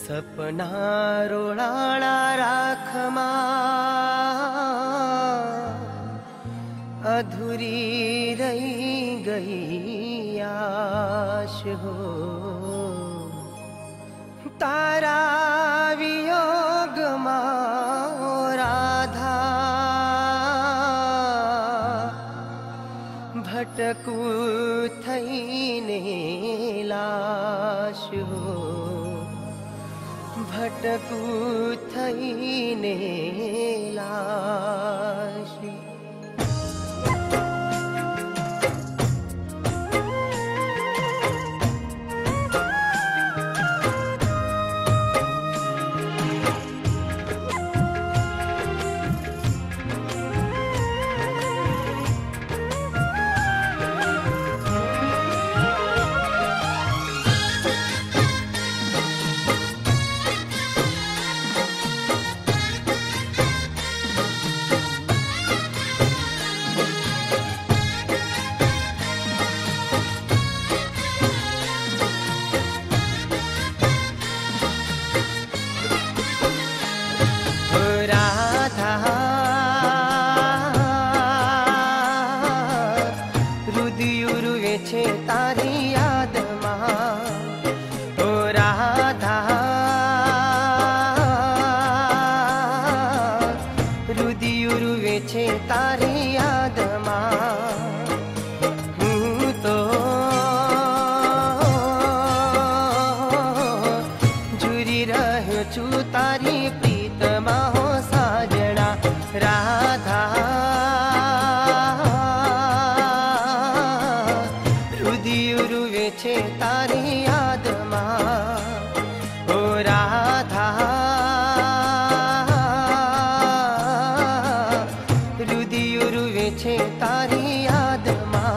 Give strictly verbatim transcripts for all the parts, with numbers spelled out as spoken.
सपना रोड़ाड़ा राखमा अधूरी रही गई आश हो। तारा वियोग राधा भटकू थईने लाश हो। भटकू थईने लाश। तारी याद मां ओ राधा रुदी उरुवे छे तारी याद मां। हूँ तो जुरी रह्यो छू तारी प्रीतमा हो साजना राधा। छे तारी याद मां ओ राधा रुदी उरुवे छे तारी याद मां।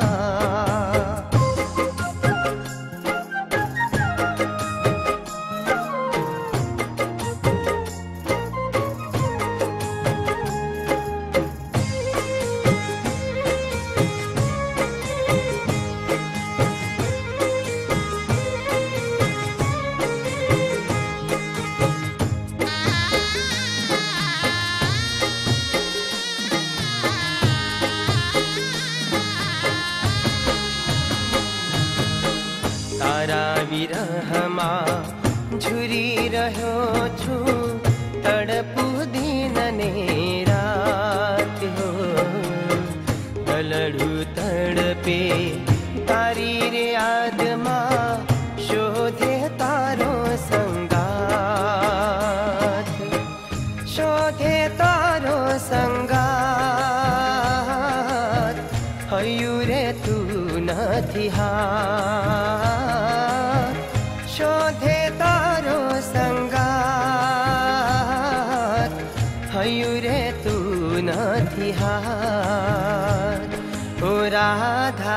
तारा विरहमा झुरी रह्यो छू तड़पू दिन ने रात हो। तलड़ू तड़पे तारी रे याद मां शोधे तारो संगात। शोधे तारो संगात हयू रे तू नथी हाथ। शोधे तारो संगात हयू रे तू नथी हाथ ओ राधा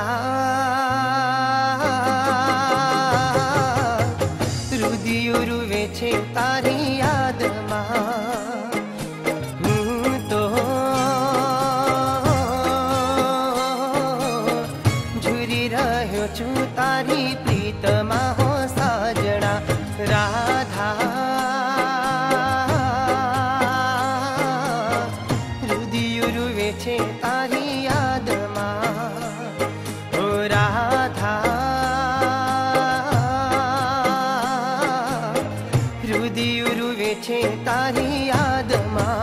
रुदी उरुवे छे तारी याद मां। हूँ तो झुरी रह्यो छू तारी प्रीतमा हो साजना राधा। रुदी उरुवे छे तारी याद मां ओ राधा रुदी उरुवे छे तारी याद मां।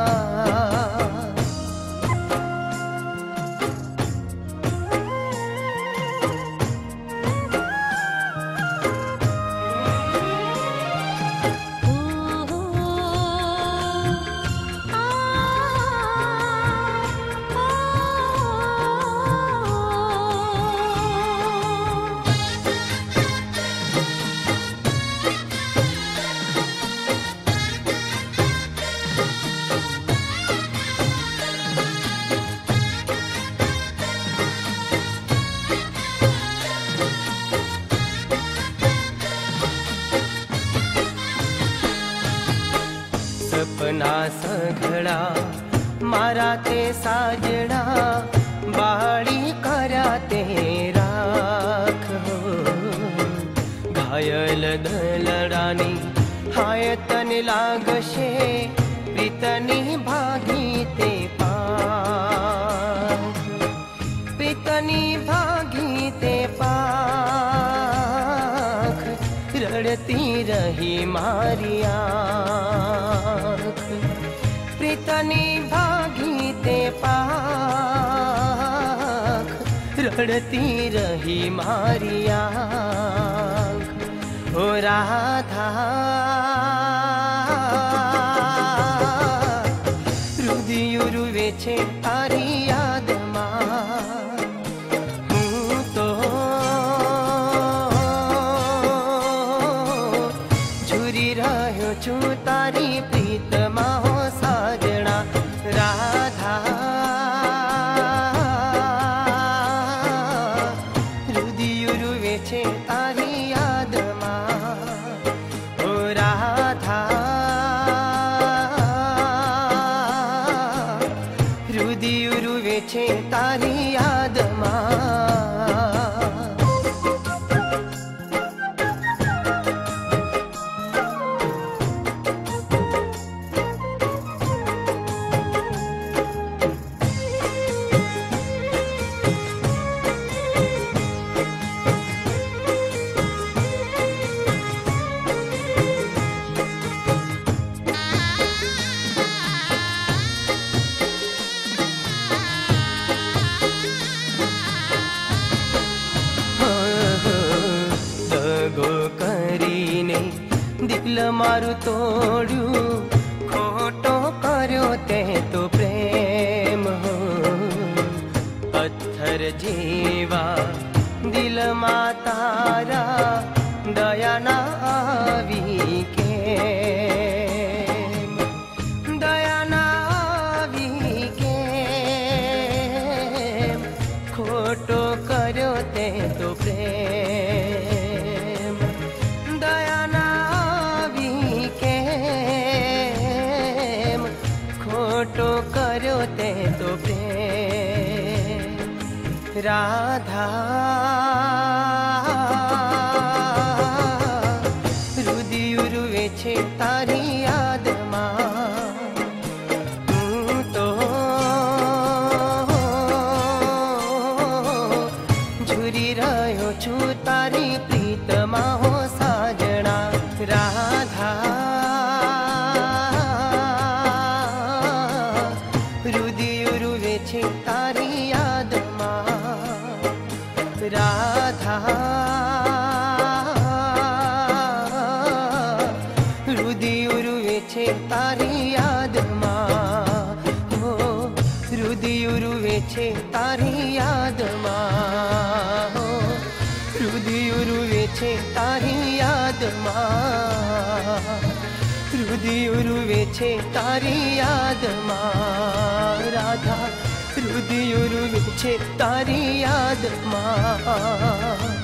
सपना सघड़ा मारा ते साजना बाड़ी करा ते राख हो। घायल दलड़ानी हाय तन लागशे प्रीतनी भागी ते पाख, प्रीतनी भागी ते पाख, रड़ती रही मारी आँख। प्रीतनी भागी ते पाख, रड़ती रही मारी आँख। ओ राधा रुदियुरुवे छे तारी यादमां, हूँ तो झूरी रह्यो छूं तारी प्रीतमां हो साजणा। राधा रुदियुरुवे छे तारी यादमां, ओ राधा रुदियुरुवे छे तारी यादमां। दिल मारू तोड़ू खोटो कर्यो ते तो प्रेम हो। पत्थर जीवा दिल मा तारा दया ना आवी के, दया ना आवी के, खोटो कर्यो ते तो प्रेम, दया ना खोटो कर्यो ते तो प्रेम। राधा रुदियुरुवे छे तारी यादमां, हूँ तो झूरी रह्यो छूं तारी प्रीतमां हो साजणा। राधा रुदियुरुवे छे तारी यादमां, राधा रुदियुरुवे छे तारी यादमां, हो रुदियुरुवे छे तारी यादमां, हो रुदियुरुवे छे तारी यादमां, रुदियुरुवे छे तारी यादमां। राधा रुदियुरुवे छे तारी यादमां।